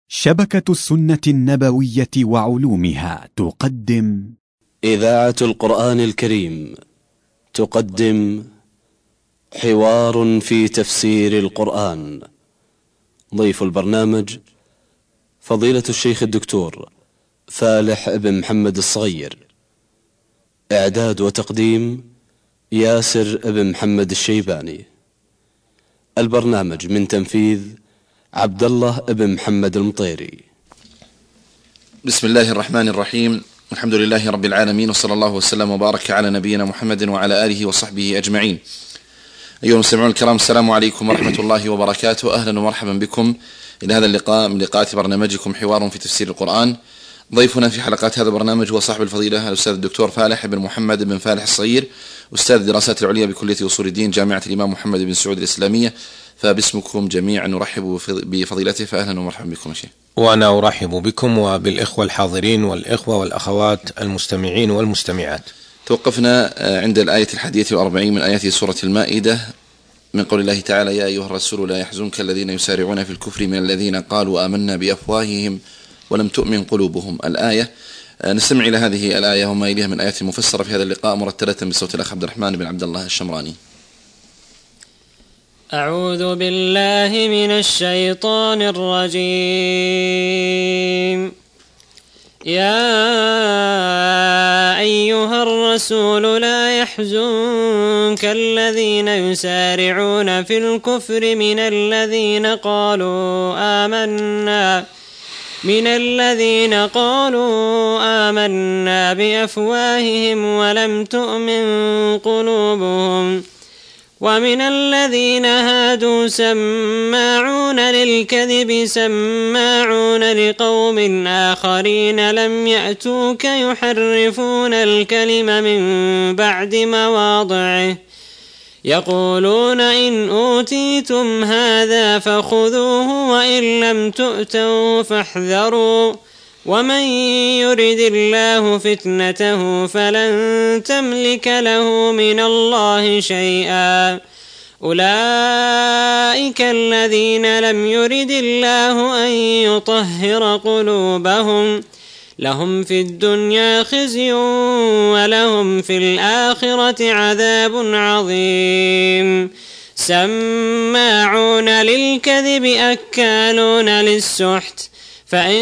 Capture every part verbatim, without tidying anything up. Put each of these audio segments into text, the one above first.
شبكة السنة النبوية وعلومها تقدم إذاعة القرآن الكريم تقدم حوار في تفسير القرآن. ضيف البرنامج فضيلة الشيخ الدكتور فالح بن محمد الصغير. إعداد وتقديم ياسر بن محمد الشيباني. البرنامج من تنفيذ عبد الله بن محمد المطيري. بسم الله الرحمن الرحيم، الحمد لله رب العالمين، وصلى الله وسلم وبارك على نبينا محمد وعلى آله وصحبه أجمعين. أيها المستمعون الكرام، السلام عليكم ورحمة الله وبركاته. أهلا ومرحبا بكم إلى هذا اللقاء من لقاءات برنامجكم حوار في تفسير القرآن. ضيفنا في حلقات هذا البرنامج هو صاحب الفضيلة الأستاذ الدكتور فالح بن محمد بن فالح الصغير، أستاذ الدراسات العليا بكلية أصول الدين جامعة الإمام محمد بن سعود الإسلامية. فباسمكم جميعا نرحب بفضيلته، فأهلا ومرحبا بكم شيخ. وأنا أرحب بكم وبالإخوة الحاضرين والإخوة والأخوات المستمعين والمستمعات. توقفنا عند الآية الحادية والأربعين من آيات سورة المائدة من قول الله تعالى: يا أيها الرسول لا يحزنك الذين يسارعون في الكفر من الذين قالوا آمنا بأفواههم ولم تؤمن قلوبهم. الآية. نستمع إلى هذه الآية وما إليها من آيات مفسرة في هذا اللقاء مرتلة بصوت الأخ عبد الرحمن بن عبد الله الشمراني. أعوذ بالله من الشيطان الرجيم. يا أيها الرسول لا يحزنك الذين يسارعون في الكفر من الذين قالوا آمنا من الذين قالوا آمنا بأفواههم ولم تؤمن قلوبهم ومن الذين هادوا سماعون للكذب سماعون لقوم آخرين لم يأتوك يحرفون الكلم من بعد مواضعه يقولون إن أوتيتم هذا فخذوه وإن لم تؤتوا فاحذروا ومن يرد الله فتنته فلن تملك له من الله شيئا أولئك الذين لم يرد الله أن يطهر قلوبهم لهم في الدنيا خزي ولهم في الآخرة عذاب عظيم. سماعون للكذب أكالون للسحت فإن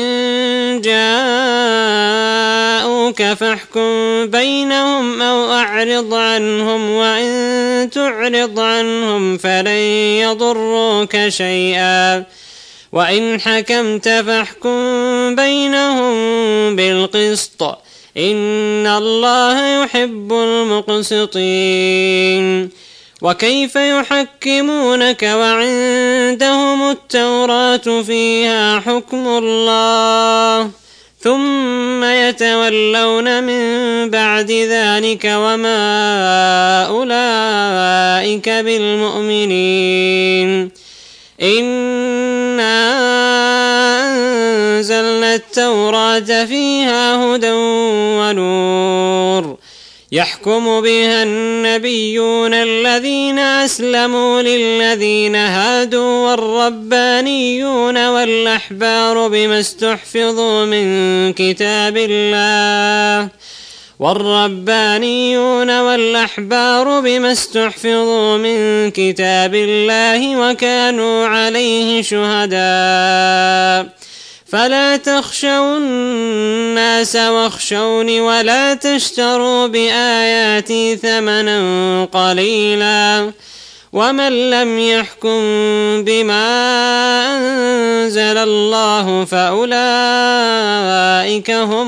جاءوك فاحكم بينهم أو أعرض عنهم وإن تعرض عنهم فلن يضروك شيئا وإن حكمت فاحكم بينهم بالقسط إن الله يحب المقسطين. وكيف يحكمونك وعندهم التوراة فيها حكم الله ثم يتولون من بعد ذلك وما أولئك بالمؤمنين. إنا أنزلنا التوراة فيها هدى ونور يحكم بها النبيون الذين أسلموا للذين هادوا والربانيون والأحبار بما استحفظوا من كتاب الله والربانيون والأحبار بما استحفظوا من كتاب الله وكانوا عليه شهداء فلا تخشوا الناس واخشوني ولا تشتروا بآياتي ثمنا قليلا ومن لم يحكم بما أنزل الله فأولئك هم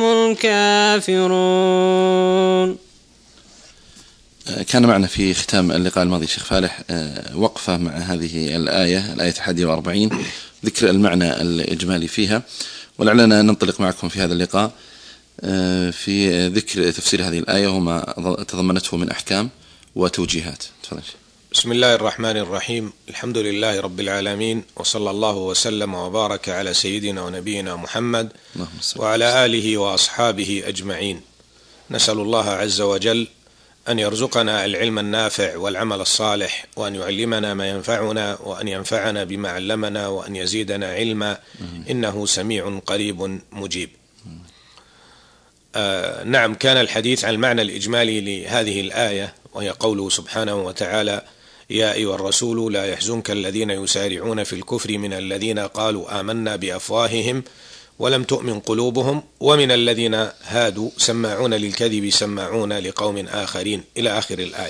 الكافرون. كان معنا في ختام اللقاء الماضي شيخ فالح وقفة مع هذه الآية الآية الحادية والأربعين، ذكر المعنى الإجمالي فيها، ولعلنا ننطلق معكم في هذا اللقاء في ذكر تفسير هذه الآية وما تضمنته من أحكام وتوجيهات. تفضل. بسم الله الرحمن الرحيم، الحمد لله رب العالمين، وصلى الله وسلم وبارك على سيدنا ونبينا محمد وعلى آله وأصحابه أجمعين. نسأل الله عز وجل أن يرزقنا العلم النافع والعمل الصالح، وأن يعلمنا ما ينفعنا، وأن ينفعنا بما علمنا، وأن يزيدنا علما، إنه سميع قريب مجيب. آه نعم، كان الحديث عن المعنى الإجمالي لهذه الآية، وهي قوله سبحانه وتعالى: يا أيها الرسول لا يحزنك الذين يسارعون في الكفر من الذين قالوا آمنا بأفواههم ولم تؤمن قلوبهم ومن الذين هادوا سماعون للكذب سماعون لقوم آخرين، إلى آخر الآية.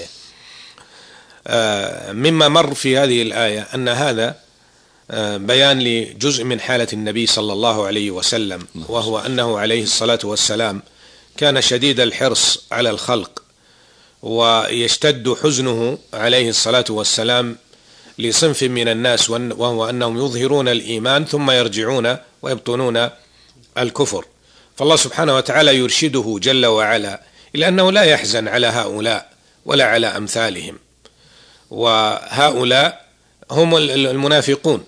آه مما مر في هذه الآية أن هذا آه بيان لجزء من حالة النبي صلى الله عليه وسلم، وهو أنه عليه الصلاة والسلام كان شديد الحرص على الخلق، ويشتد حزنه عليه الصلاة والسلام لصنف من الناس، وهو أنهم يظهرون الإيمان ثم يرجعون ويبطنون الكفر. فالله سبحانه وتعالى يرشده جل وعلا إلى أنه لا يحزن على هؤلاء ولا على أمثالهم، وهؤلاء هم المنافقون.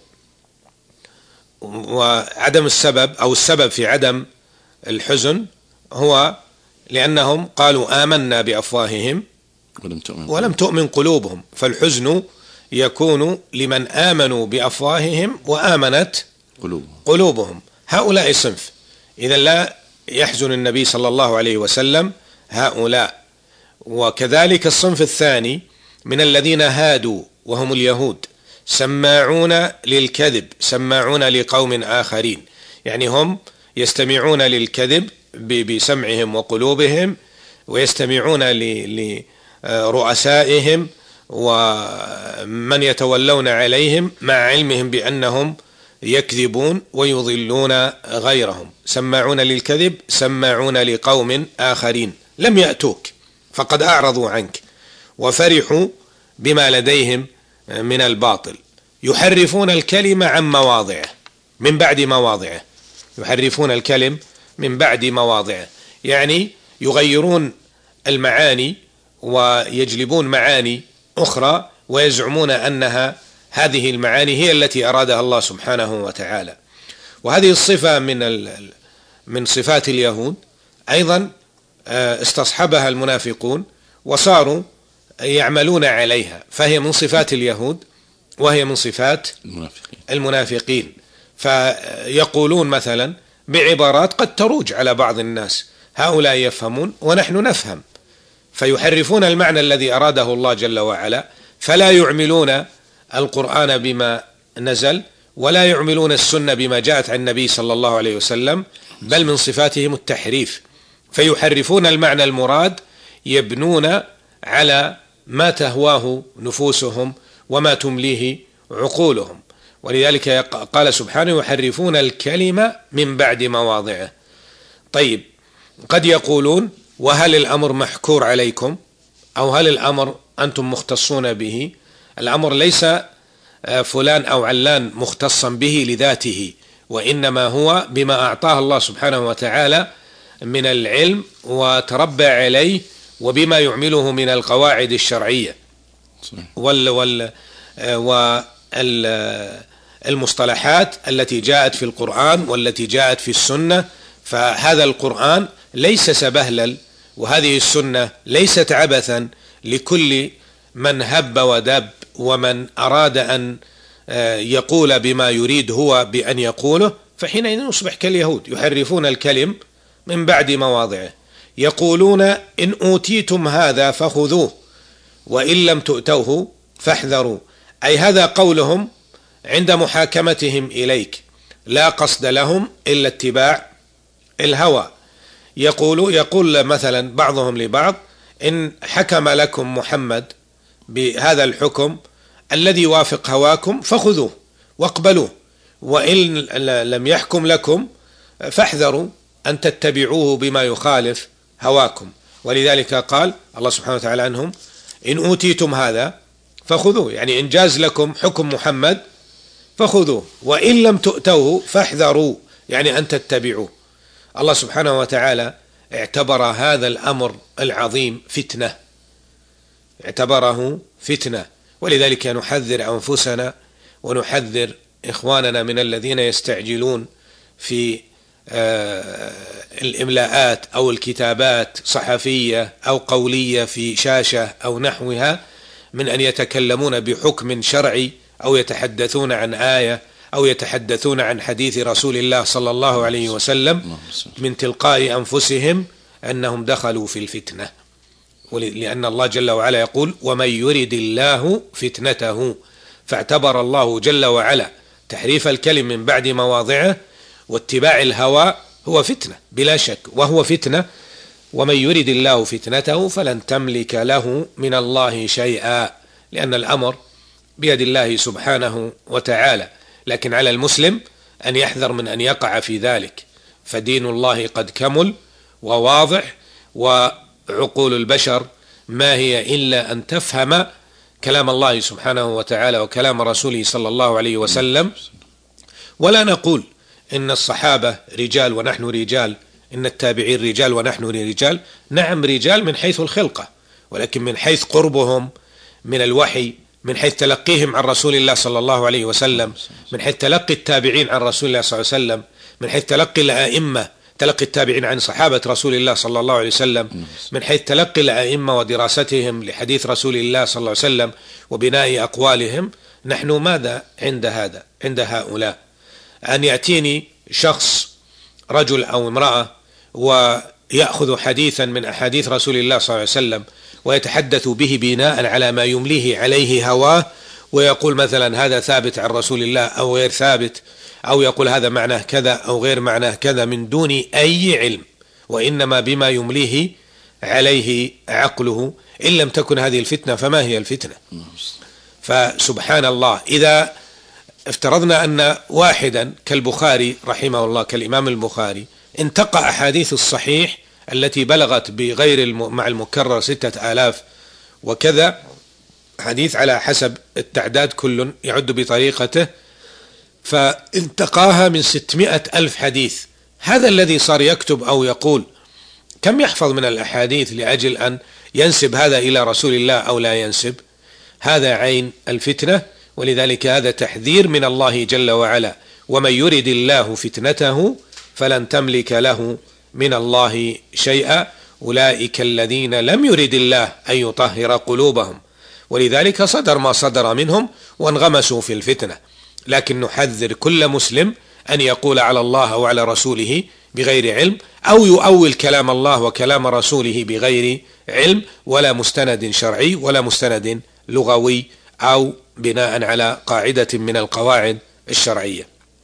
وعدم السبب أو السبب في عدم الحزن هو لأنهم قالوا آمنا بأفواههم ولم تؤمن, ولم تؤمن قلوبهم، فالحزن يكون لمن آمنوا بأفواههم وآمنت قلوبهم, قلوبهم. هؤلاء صنف، إذا لا يحزن النبي صلى الله عليه وسلم هؤلاء. وكذلك الصنف الثاني من الذين هادوا وهم اليهود، سماعون للكذب سماعون لقوم آخرين، يعني هم يستمعون للكذب بسمعهم وقلوبهم، ويستمعون لرؤسائهم ومن يتولون عليهم مع علمهم بأنهم يكذبون ويضلون غيرهم. سماعون للكذب سماعون لقوم آخرين لم يأتوك فقد أعرضوا عنك وفرحوا بما لديهم من الباطل، يحرفون الكلمة عن مواضعه من بعد مواضعه، يحرفون الكلم من بعد مواضعه، يعني يغيرون المعاني ويجلبون معاني أخرى ويزعمون أنها هذه المعاني هي التي أرادها الله سبحانه وتعالى. وهذه الصفة من من صفات اليهود أيضا استصحبها المنافقون وصاروا يعملون عليها، فهي من صفات اليهود وهي من صفات المنافقين, المنافقين. فيقولون مثلا بعبارات قد تروج على بعض الناس، هؤلاء يفهمون ونحن نفهم، فيحرفون المعنى الذي أراده الله جل وعلا، فلا يعملون القرآن بما نزل ولا يعملون السنة بما جاءت عن النبي صلى الله عليه وسلم، بل من صفاتهم التحريف، فيحرفون المعنى المراد يبنون على ما تهواه نفوسهم وما تمليه عقولهم. ولذلك قال سبحانه يحرفون الكلمة من بعد مواضعه. طيب، قد يقولون وهل الأمر محكور عليكم أو هل الأمر أنتم مختصون به؟ الأمر ليس فلان أو علان مختصا به لذاته، وإنما هو بما أعطاه الله سبحانه وتعالى من العلم وتربى عليه، وبما يعمله من القواعد الشرعية وال وال والمصطلحات التي جاءت في القرآن والتي جاءت في السنة. فهذا القرآن ليس سبهلل، وهذه السنة ليست عبثا لكل من هب ودب ومن أراد أن يقول بما يريد هو بأن يقوله، فحينئذ يصبح كاليهود يحرفون الكلم من بعد مواضعه، يقولون إن أوتيتم هذا فخذوه وإن لم تؤتوه فاحذروا، أي هذا قولهم عند محاكمتهم إليك، لا قصد لهم إلا اتباع الهوى. يقول يقول مثلا بعضهم لبعض إن حكم لكم محمد بهذا الحكم الذي يوافق هواكم فخذوه واقبلوه، وإن لم يحكم لكم فاحذروا أن تتبعوه بما يخالف هواكم. ولذلك قال الله سبحانه وتعالى عنهم إن أوتيتم هذا فخذوه، يعني إن جاز لكم حكم محمد فخذوه، وإن لم تؤتوه فاحذروا، يعني أن تتبعوه. الله سبحانه وتعالى اعتبر هذا الأمر العظيم فتنة، اعتبره فتنة، ولذلك نحذر أنفسنا ونحذر إخواننا من الذين يستعجلون في الإملاءات أو الكتابات صحفية أو قولية في شاشة أو نحوها من أن يتكلمون بحكم شرعي أو يتحدثون عن آية أو يتحدثون عن حديث رسول الله صلى الله عليه وسلم من تلقاء أنفسهم أنهم دخلوا في الفتنة، لأن الله جل وعلا يقول: ومن يرد الله فتنته، فاعتبر الله جل وعلا تحريف الكلم من بعد مواضعه واتباع الهوى هو فتنة بلا شك، وهو فتنة. ومن يرد الله فتنته فلن تملك له من الله شيئا، لأن الأمر بيد الله سبحانه وتعالى، لكن على المسلم أن يحذر من أن يقع في ذلك، فدين الله قد كمل وواضح، وعقول البشر ما هي إلا أن تفهم كلام الله سبحانه وتعالى وكلام رسوله صلى الله عليه وسلم. ولا نقول إن الصحابة رجال ونحن رجال، إن التابعين رجال ونحن رجال، نعم رجال من حيث الخلقة، ولكن من حيث قربهم من الوحي، من حيث تلقيهم عن رسول الله صلى الله عليه وسلم، من حيث تلقي التابعين عن رسول الله صلى الله عليه وسلم، من حيث تلقي الأئمة تلقي التابعين عن صحابة رسول الله صلى الله عليه وسلم، من حيث تلقي الأئمة ودراستهم لحديث رسول الله صلى الله عليه وسلم وبناء أقوالهم. نحن ماذا عند هذا عند هؤلاء؟ أن يأتيني شخص رجل أو امرأة ويأخذ حديثا من أحاديث رسول الله صلى الله عليه وسلم ويتحدث به بناء على ما يمليه عليه هواه، ويقول مثلا هذا ثابت عن رسول الله أو غير ثابت، أو يقول هذا معناه كذا أو غير معناه كذا، من دون أي علم، وإنما بما يمليه عليه عقله. إن لم تكن هذه الفتنة فما هي الفتنة؟ فسبحان الله، إذا افترضنا أن واحدا كالبخاري رحمه الله، كالإمام البخاري، انتقى أحاديث الصحيح التي بلغت بغير الم... مع المكرر ستة آلاف وكذا حديث على حسب التعداد، كل يعد بطريقته، فانتقاها من ستمائة ألف حديث. هذا الذي صار يكتب أو يقول كم يحفظ من الأحاديث لأجل أن ينسب هذا إلى رسول الله أو لا ينسب؟ هذا عين الفتنة. ولذلك هذا تحذير من الله جل وعلا: ومن يرد الله فتنته فلن تملك له من الله شيئا، أولئك الذين لم يرد الله أن يطهر قلوبهم، ولذلك صدر ما صدر منهم وانغمسوا في الفتنة. لكن نحذر كل مسلم أن يقول على الله أو على رسوله بغير علم، أو يؤول كلام الله وكلام رسوله بغير علم، ولا مستند شرعي ولا مستند لغوي أو بناء على قاعدة من القواعد الشرعية.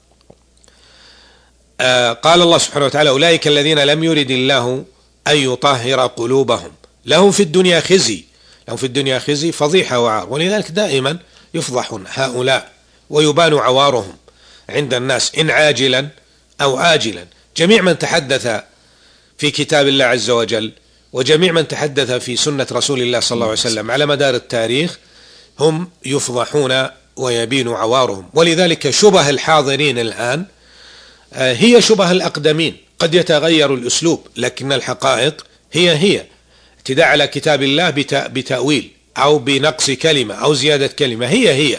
آه قال الله سبحانه وتعالى: أولئك الذين لم يرد الله أن يطهر قلوبهم لهم في الدنيا خزي، لهم في الدنيا خزي فضيحة وعار. ولذلك دائما يفضح هؤلاء ويبان عوارهم عند الناس إن عاجلا أو آجلا. جميع من تحدث في كتاب الله عز وجل وجميع من تحدث في سنة رسول الله صلى الله عليه وسلم على مدار التاريخ هم يفضحون ويبين عوارهم. ولذلك شبه الحاضرين الآن هي شبه الأقدمين، قد يتغير الأسلوب لكن الحقائق هي هي اعتداء على كتاب الله بتأويل أو بنقص كلمة أو زيادة كلمة، هي هي.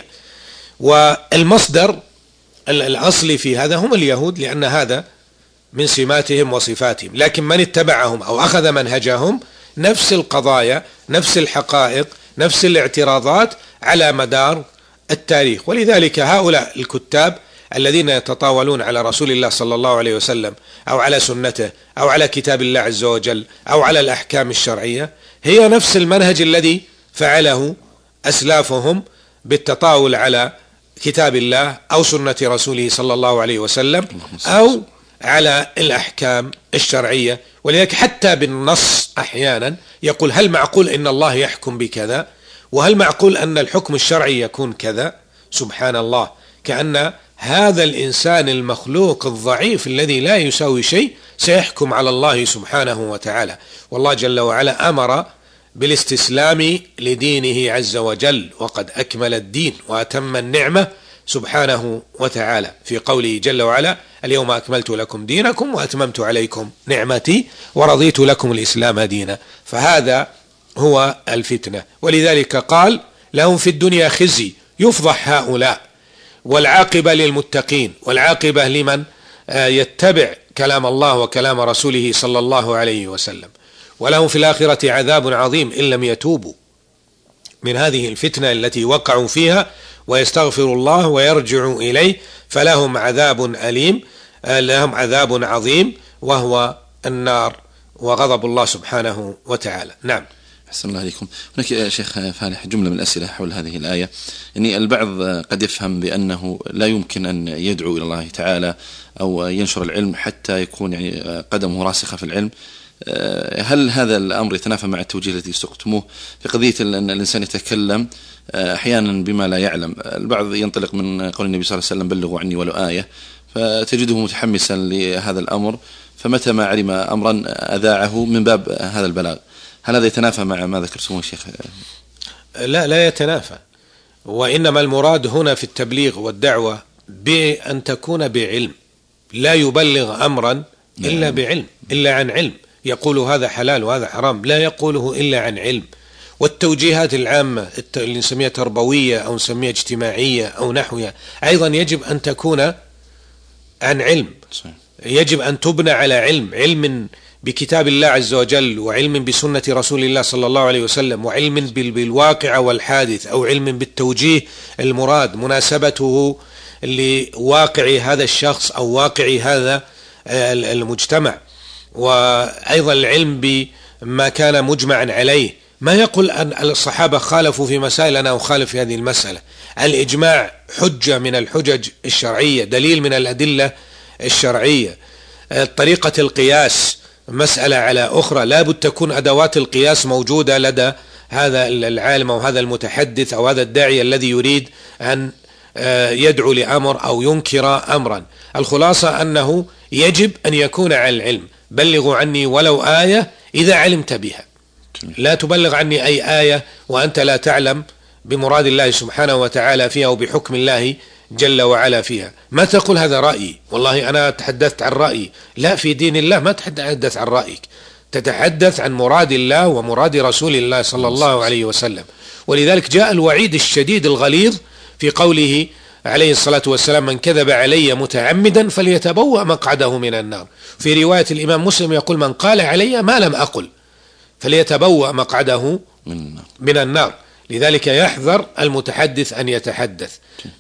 والمصدر الأصلي في هذا هم اليهود، لأن هذا من سماتهم وصفاتهم، لكن من اتبعهم أو أخذ منهجهم نفس القضايا نفس الحقائق نفس الاعتراضات على مدار التاريخ. ولذلك هؤلاء الكتاب الذين يتطاولون على رسول الله صلى الله عليه وسلم أو على سنته أو على كتاب الله عز وجل أو على الأحكام الشرعية هي نفس المنهج الذي فعله أسلافهم بالتطاول على كتاب الله أو سنة رسوله صلى الله عليه وسلم أو على الأحكام الشرعية. ولذلك حتى بالنص أحيانا يقول: هل معقول أن الله يحكم بكذا؟ وهل معقول أن الحكم الشرعي يكون كذا؟ سبحان الله، كأن هذا الإنسان المخلوق الضعيف الذي لا يساوي شيء سيحكم على الله سبحانه وتعالى. والله جل وعلا أمر بالاستسلام لدينه عز وجل، وقد أكمل الدين وأتم النعمة سبحانه وتعالى في قوله جل وعلا: اليوم أكملت لكم دينكم وأتممت عليكم نعمتي ورضيت لكم الإسلام دينا. فهذا هو الفتنة. ولذلك قال: لهم في الدنيا خزي، يفضح هؤلاء، والعاقبة للمتقين، والعاقبة لمن يتبع كلام الله وكلام رسوله صلى الله عليه وسلم. ولهم في الآخرة عذاب عظيم إن لم يتوبوا من هذه الفتنة التي وقعوا فيها ويستغفروا الله ويرجعوا إليه، فلهم عذاب أليم، لهم عذاب عظيم وهو النار وغضب الله سبحانه وتعالى. نعم. أحسن الله عليكم. هناك يا شيخ فالح جملة من الأسئلة حول هذه الآية. يعني البعض قد يفهم بأنه لا يمكن أن يدعو إلى الله تعالى أو ينشر العلم حتى يكون يعني قدمه راسخة في العلم. هل هذا الأمر يتنافى مع التوجيه الذي سقتموه في قضية أن الإنسان يتكلم أحيانا بما لا يعلم؟ البعض ينطلق من قول النبي صلى الله عليه وسلم بلغوا عني ولو آية، فتجده متحمسا لهذا الأمر، فمتى ما علم أمرا أذاعه من باب هذا البلاغ. هل هذا يتنافى مع ما ذكرتموه شيخ؟ لا لا يتنافى، وإنما المراد هنا في التبليغ والدعوة بأن تكون بعلم، لا يبلغ أمرا إلا بعلم، إلا عن علم، يقول هذا حلال وهذا حرام، لا يقوله إلا عن علم. والتوجيهات العامة اللي نسميها تربوية أو نسميها اجتماعية أو نحوها أيضا يجب أن تكون عن علم، يجب أن تبنى على علم، علم بكتاب الله عز وجل، وعلم بسنة رسول الله صلى الله عليه وسلم، وعلم بالواقع والحادث، أو علم بالتوجيه المراد مناسبته لواقع هذا الشخص أو واقع هذا المجتمع. وأيضا العلم بما كان مجمعا عليه، ما يقول أن الصحابة خالفوا في مسائل أنا أخالف في هذه المسألة. الإجماع حجة من الحجج الشرعية، دليل من الأدلة الشرعية. طريقة القياس مسألة على أخرى، لا بد تكون أدوات القياس موجودة لدى هذا العالم أو هذا المتحدث أو هذا الداعي الذي يريد أن يدعو لأمر أو ينكر أمرا. الخلاصة أنه يجب أن يكون على العلم. بلغوا عني ولو آية إذا علمت بها، لا تبلغ عني أي آية وأنت لا تعلم بمراد الله سبحانه وتعالى فيها وبحكم الله جل وعلا فيها. ما تقول هذا رأيي، والله أنا تحدثت عن رأيي، لا، في دين الله ما تتحدث عن رأيك، تتحدث عن مراد الله ومراد رسول الله صلى الله عليه وسلم. ولذلك جاء الوعيد الشديد الغليظ في قوله عليه الصلاة والسلام: من كذب علي متعمدا فليتبوأ مقعده من النار. في رواية الإمام مسلم يقول: من قال علي ما لم أقل فليتبوأ مقعده من النار. لذلك يحذر المتحدث أن يتحدث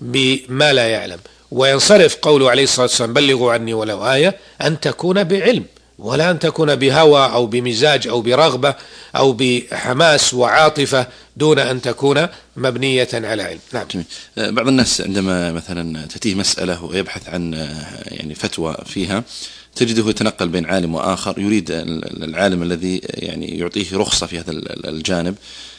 بما لا يعلم. وينصرف قوله عليه الصلاة والسلام: بلغوا عني ولو آية، أن تكون بعلم، ولا أن تكون بهوى أو بمزاج أو برغبة أو بحماس وعاطفة، دون أن تكون مبنية على علم. نعم. بعض الناس عندما مثلا تأتيه مسألة ويبحث عن يعني فتوى فيها، تجده يتنقل بين عالم وآخر، يريد العالم الذي يعني يعطيه رخصة في هذا الجانب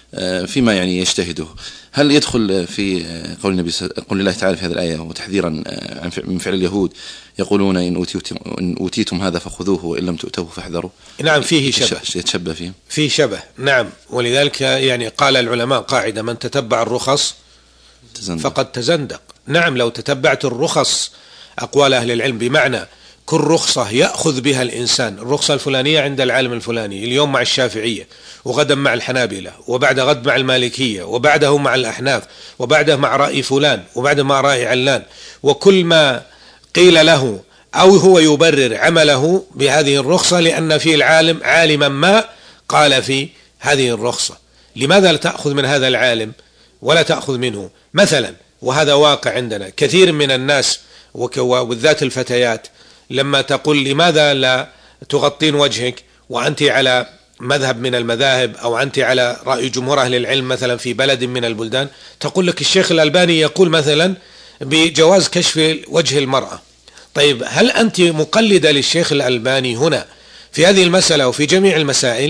فيما يعني يجتهده. هل يدخل في قول النبي قول الله تعالى في هذه الآية وتحذيرا من فعل اليهود يقولون إن أوتيتم, إن أوتيتم هذا فخذوه وإن لم تؤتوه فاحذروا؟ نعم، فيه شبه، يتشبه فيه، فيه شبه. نعم. ولذلك يعني قال العلماء قاعدة: من تتبع الرخص تزندق. فقد تزندق. نعم، لو تتبعت الرخص أقوال أهل العلم، بمعنى كل رخصة يأخذ بها الإنسان، الرخصة الفلانية عند العالم الفلاني، اليوم مع الشافعية، وغدا مع الحنابلة، وبعد غد مع المالكية، وبعده مع الأحناف، وبعده مع رأي فلان، وبعده مع رأي علان، وكل ما قيل له أو هو يبرر عمله بهذه الرخصة لأن في العالم عالما ما قال في هذه الرخصة. لماذا لا تأخذ من هذا العالم ولا تأخذ منه؟ مثلا، وهذا واقع عندنا، كثير من الناس وبالذات الفتيات لما تقول: لماذا لا تغطين وجهك وأنت على مذهب من المذاهب أو أنت على رأي جمهور أهل العلم مثلا في بلد من البلدان، تقول لك الشيخ الألباني يقول مثلا بجواز كشف وجه المرأة. طيب، هل أنت مقلدة للشيخ الألباني هنا في هذه المسألة وفي جميع المسائل؟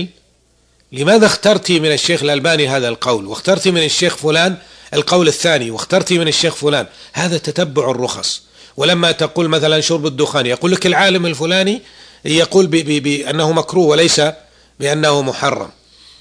لماذا اخترتي من الشيخ الألباني هذا القول واخترتي من الشيخ فلان القول الثاني واخترتي من الشيخ فلان؟ هذا تتبع الرخص. ولما تقول مثلا شرب الدخان، يقول لك العالم الفلاني يقول بأنه مكروه وليس بأنه محرم.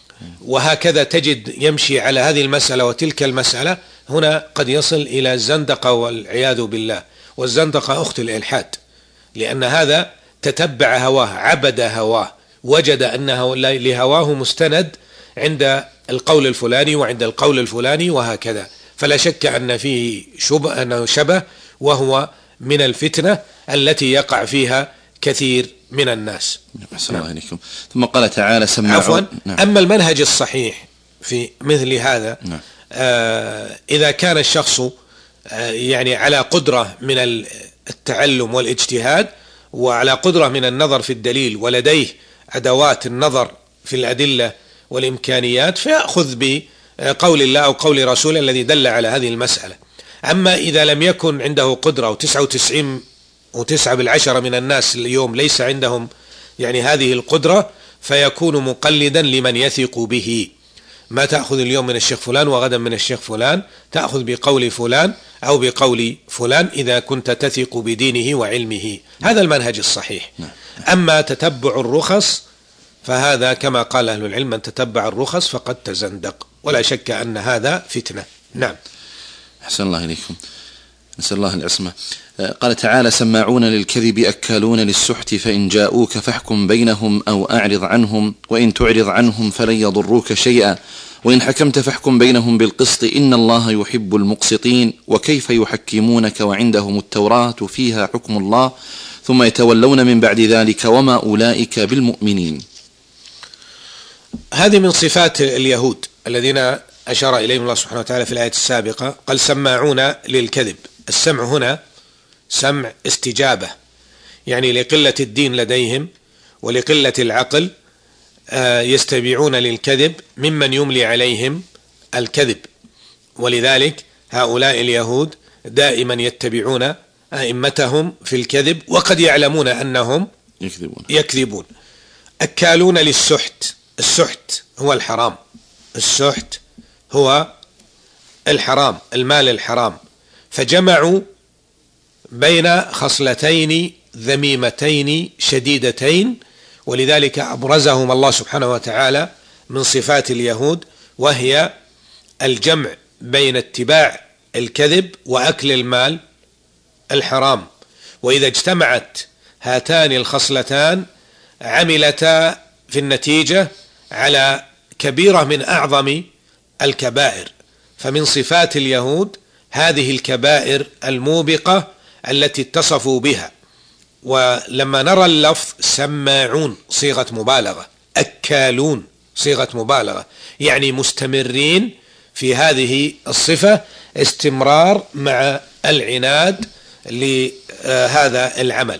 وهكذا تجد يمشي على هذه المسألة وتلك المسألة. هنا قد يصل إلى الزندقة والعياذ بالله. والزندقة أخت الإلحاد، لأن هذا تتبع هواه، عبد هواه، وجد أنه لهواه مستند عند القول الفلاني وعند القول الفلاني وهكذا. فلا شك أن فيه شبه, أنه شبه، وهو من الفتنة التي يقع فيها كثير من الناس. أحسن الله إليكم. ثم قال تعالى سمعوا. عفوا. نعم. أما المنهج الصحيح في مثل هذا، نعم. آه إذا كان الشخص آه يعني على قدرة من التعلم والاجتهاد وعلى قدرة من النظر في الدليل ولديه أدوات النظر في الأدلة والإمكانيات، فيأخذ بقول الله أو قول رسوله الذي دل على هذه المسألة. أما إذا لم يكن عنده قدرة وتسعة وتسعين وتسعة بالعشرة من الناس اليوم ليس عندهم يعني هذه القدرة، فيكون مقلدا لمن يثق به. ما تأخذ اليوم من الشيخ فلان وغدا من الشيخ فلان، تأخذ بقول فلان أو بقول فلان إذا كنت تثق بدينه وعلمه. هذا المنهج الصحيح. أما تتبع الرخص فهذا كما قال أهل العلم من تتبع الرخص فقد تزندق، ولا شك أن هذا فتنة. نعم. أحسن الله إليكم. نسأل الله العصمة. قال تعالى سماعون للكذب أكالون للسحت فإن جاءوك فاحكم بينهم أو أعرض عنهم وإن تعرض عنهم فلن يضروك شيئا وإن حكمت فاحكم بينهم بالقسط إن الله يحب المقسطين وكيف يحكمونك وعندهم التوراة فيها حكم الله ثم يتولون من بعد ذلك وما أولئك بالمؤمنين. هذه من صفات اليهود الذين أشار إليهم الله سبحانه وتعالى في الآية السابقة. قال سماعون للكذب. السمع هنا سمع استجابة، يعني لقلة الدين لديهم ولقلة العقل يستمعون للكذب ممن يملي عليهم الكذب، ولذلك هؤلاء اليهود دائما يتبعون أئمتهم في الكذب وقد يعلمون أنهم يكذبون. يكذبون. أكالون للسحت. السحت هو الحرام، السحت هو الحرام، المال الحرام. فجمعوا بين خصلتين ذميمتين شديدتين، ولذلك أبرزهم الله سبحانه وتعالى من صفات اليهود، وهي الجمع بين اتباع الكذب وأكل المال الحرام. وإذا اجتمعت هاتان الخصلتان عملتا في النتيجة على كبيرة من أعظم الكبائر. فمن صفات اليهود هذه الكبائر الموبقة التي اتصفوا بها. ولما نرى اللفظ سماعون صيغة مبالغة، أكالون صيغة مبالغة، يعني مستمرين في هذه الصفة استمرار مع العناد لهذا العمل.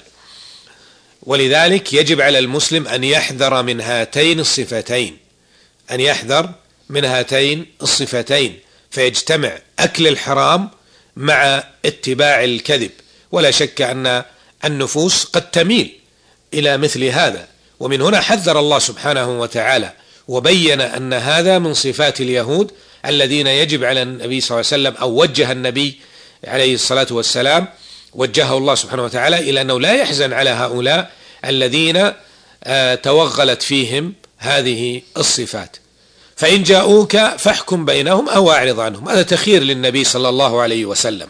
ولذلك يجب على المسلم أن يحذر من هاتين الصفتين، أن يحذر من هاتين الصفتين، فيجتمع أكل الحرام مع اتباع الكذب. ولا شك أن النفوس قد تميل إلى مثل هذا، ومن هنا حذر الله سبحانه وتعالى وبين أن هذا من صفات اليهود الذين يجب على النبي صلى الله عليه وسلم أو وجه النبي عليه الصلاة والسلام وجهه الله سبحانه وتعالى إلى أنه لا يحزن على هؤلاء الذين توغلت فيهم هذه الصفات. فإن جاءوك فاحكم بينهم أو أعرض عنهم. هذا تخير للنبي صلى الله عليه وسلم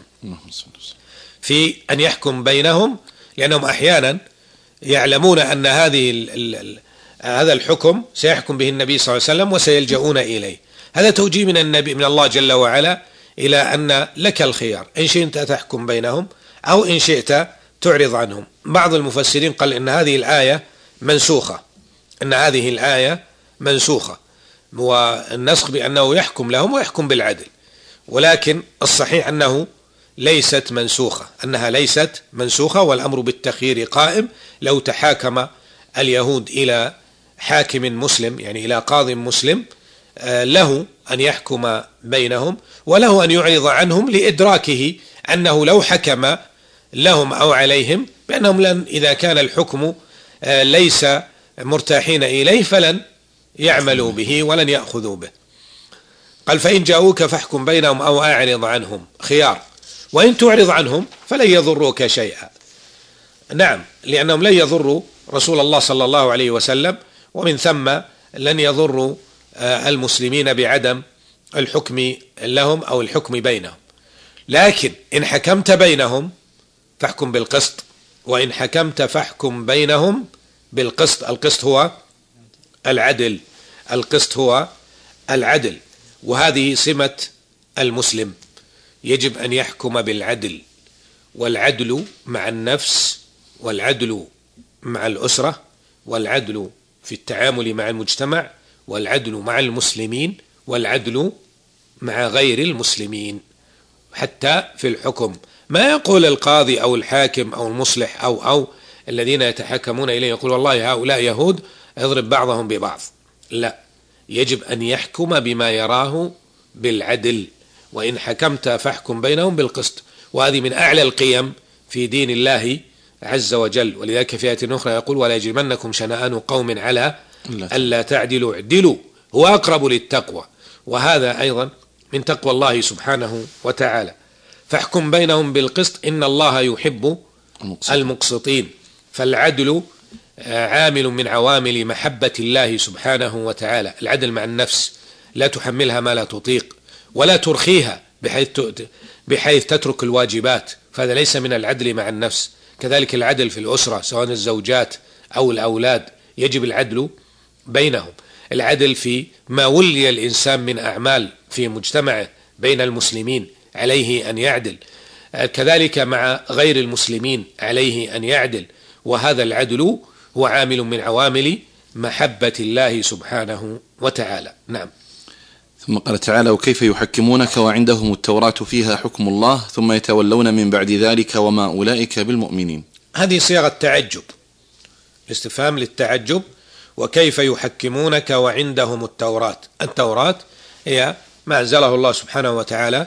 في أن يحكم بينهم، لأنهم أحيانا يعلمون أن هذه ال ال ال هذا الحكم سيحكم به النبي صلى الله عليه وسلم وسيلجؤون إليه. هذا توجيه من النبي من الله جل وعلا إلى أن لك الخيار، إن شئت تحكم بينهم أو إن شئت تعرض عنهم. بعض المفسرين قال إن هذه الآية منسوخة، إن هذه الآية منسوخة، والنسخ بأنه يحكم لهم ويحكم بالعدل، ولكن الصحيح أنه ليست منسوخة، أنها ليست منسوخة، والأمر بالتخيير قائم. لو تحاكم اليهود إلى حاكم مسلم، يعني إلى قاض مسلم، له أن يحكم بينهم وله أن يعرض عنهم لإدراكه أنه لو حكم لهم أو عليهم بأنهم لن إذا كان الحكم ليس مرتاحين إليه فلن يعملوا به ولن يأخذوا به. قال فإن جاءوك فاحكم بينهم أو أعرض عنهم، خيار. وإن تعرض عنهم فلن يضروك شيئا. نعم، لأنهم لن يضروا رسول الله صلى الله عليه وسلم، ومن ثم لن يضروا المسلمين بعدم الحكم لهم أو الحكم بينهم. لكن إن حكمت بينهم فاحكم بالقسط، وإن حكمت فاحكم بينهم بالقسط. القسط هو العدل، القسط هو العدل، وهذه سمة المسلم، يجب أن يحكم بالعدل، والعدل مع النفس والعدل مع الأسرة، والعدل في التعامل مع المجتمع، والعدل مع المسلمين، والعدل مع غير المسلمين، حتى في الحكم. ما يقول القاضي أو الحاكم أو المصلح أو أو الذين يتحكمون إليه يقول والله هؤلاء يهود اضرب بعضهم ببعض، لا، يجب أن يحكم بما يراه بالعدل، وإن حكمت فاحكم بينهم بالقسط. وهذه من أعلى القيم في دين الله عز وجل. ولذلك في آية أخرى يقول ولا يجرمنكم شنآن قوم على ألا تعدلوا اعدلوا هو أقرب للتقوى، وهذا أيضا من تقوى الله سبحانه وتعالى. فاحكم بينهم بالقسط إن الله يحب المقسطين. فالعدل عامل من عوامل محبة الله سبحانه وتعالى. العدل مع النفس، لا تحملها ما لا تطيق ولا ترخيها بحيث بحيث تترك الواجبات، فهذا ليس من العدل مع النفس. كذلك العدل في الأسرة سواء الزوجات أو الأولاد، يجب العدل بينهم. العدل في ما ولي الإنسان من أعمال في مجتمعه بين المسلمين عليه أن يعدل، كذلك مع غير المسلمين عليه أن يعدل. وهذا العدل هو عامل من عوامل محبة الله سبحانه وتعالى. نعم. ثم قال تعالى وكيف يحكمونك وعندهم التوراة فيها حكم الله ثم يتولون من بعد ذلك وما أولئك بالمؤمنين. هذه صيغة تعجب، الاستفهام للتعجب. وكيف يحكمونك وعندهم التوراة. التوراة هي ما أنزله الله سبحانه وتعالى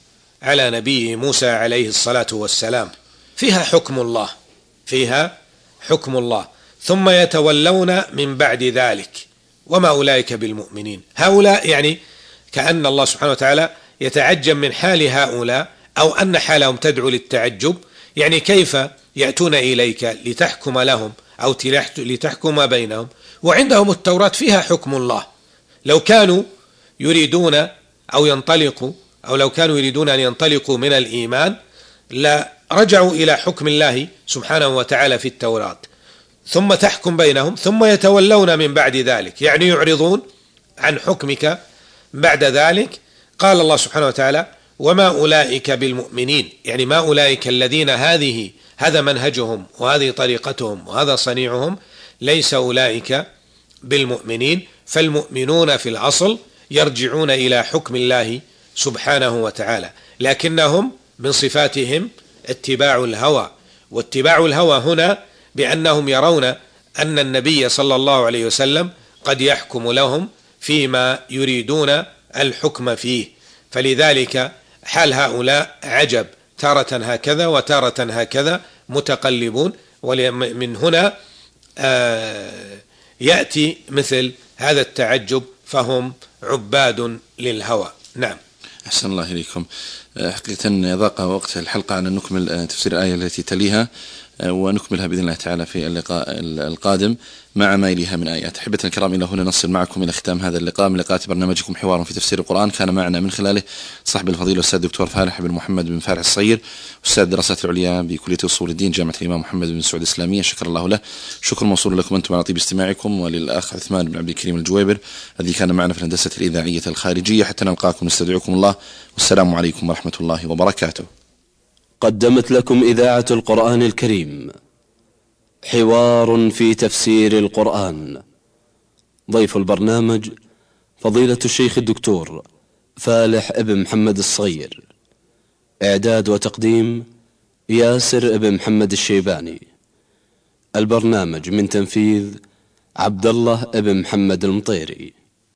على نبيه موسى عليه الصلاة والسلام، فيها حكم الله، فيها حكم الله. ثم يتولون من بعد ذلك وما أولئك بالمؤمنين. هؤلاء يعني كأن الله سبحانه وتعالى يتعجب من حال هؤلاء، أو أن حالهم تدعو للتعجب. يعني كيف يأتون إليك لتحكم لهم أو لتحكم بينهم وعندهم التوراة فيها حكم الله. لو كانوا يريدون أو ينطلقوا أو لو كانوا يريدون أن ينطلقوا من الإيمان لرجعوا إلى حكم الله سبحانه وتعالى في التوراة، ثم تحكم بينهم ثم يتولون من بعد ذلك، يعني يعرضون عن حكمك بعد ذلك. قال الله سبحانه وتعالى وما أولئك بالمؤمنين، يعني ما أولئك الذين هذه هذا منهجهم وهذه طريقتهم وهذا صنيعهم، ليس أولئك بالمؤمنين. فالمؤمنون في الأصل يرجعون إلى حكم الله سبحانه وتعالى، لكنهم من صفاتهم اتباع الهوى. واتباع الهوى هنا بأنهم يرون أن النبي صلى الله عليه وسلم قد يحكم لهم فيما يريدون الحكم فيه، فلذلك حال هؤلاء عجب، تارة هكذا وتارة هكذا متقلبون. ومن هنا يأتي مثل هذا التعجب، فهم عباد للهوى. نعم. أحسن الله إليكم. حقيقة ضاق وقت الحلقة أن نكمل تفسير الآية التي تليها، ونكملها بإذن الله تعالى في اللقاء القادم مع ما يليها من آيات. أحبة الكرام، إلى هنا نصل معكم إلى ختام هذا اللقاء من لقاءات برنامجكم حوار في تفسير القرآن. كان معنا من خلاله صاحب الفضيلة الأستاذ الدكتور فالح بن محمد بن فالح الصير، أستاذ الدراسات العليا بكلية أصول الدين جامعة الإمام محمد بن سعود الإسلامية، شكر الله له. شكر موصول لكم أنتم على طيب استماعكم، وللأخ عثمان بن عبد الكريم الجويبر الذي كان معنا في الهندسة الإذاعية الخارجية. حتى نلقاكم نستودعكم الله، والسلام عليكم ورحمة الله وبركاته. قدمت لكم إذاعة القرآن الكريم حوار في تفسير القرآن. ضيف البرنامج فضيلة الشيخ الدكتور فالح ابن محمد الصغير. إعداد وتقديم ياسر ابن محمد الشيباني. البرنامج من تنفيذ عبد الله ابن محمد المطيري.